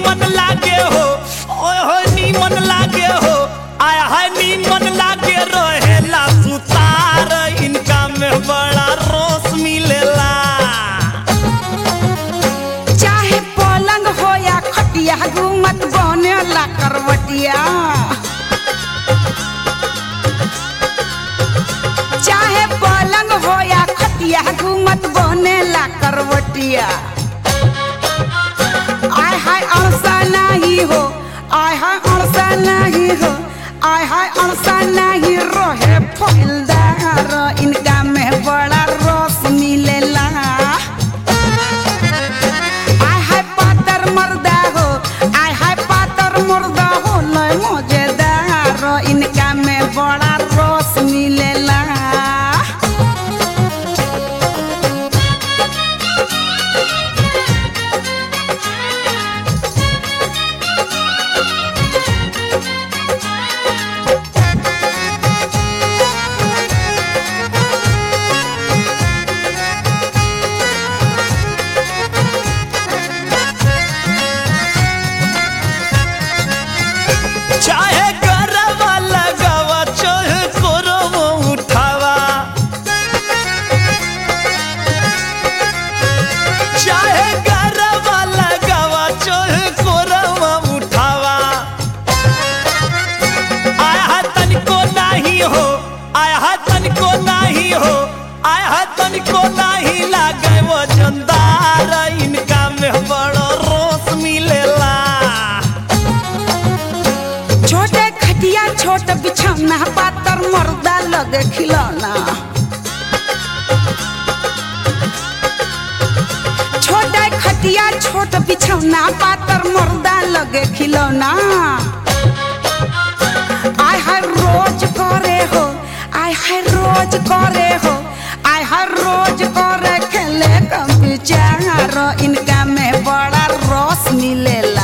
नीमन लागे हो, ओए हो नीमन लागे हो, आय हाय नीमन लागे रहेला सुतार, इनका में बड़ा रोस मिलेला। चाहे पलंग हो या खटिया घूमत बनेला करवटिया, चाहे पलंग हो या खटिया घूमत बनेला करवटिया। आय हाय अड़सा नहीं हो, आय हाय अड़सा नहीं हो, आय हाय अड़सा नहीं रहे फैलदार, इनका में बड़ा रस मिलेला। आय हाय पातर मर्दा हो, आय हाय पातर मर्दा हो लय मजेदार, इनका में बड़ा रस मिलेला। चाहे गरवा लगावा चाहे कोरवा उठावा, चाहे गरवा लगावा चाहे कोरवा उठावा। आय हा तनिको नहीं हो, आय हा तनिको नहीं हो, आय हा तनिको नहीं लागे वजनदार, इनका में बड़ा रोस मिलेला। छोटे खटिया छोट बिछौना पातर मर्दा लगे खिलौना, छोटे खटिया छोट बिछौना पातर मर्दा लगे खिलौना। आय हाय रोज करे हो, आय हाय रोज करे हो, आय हाय रोज करे खेले कम विचार, इनका में बड़ा रस मिलेला।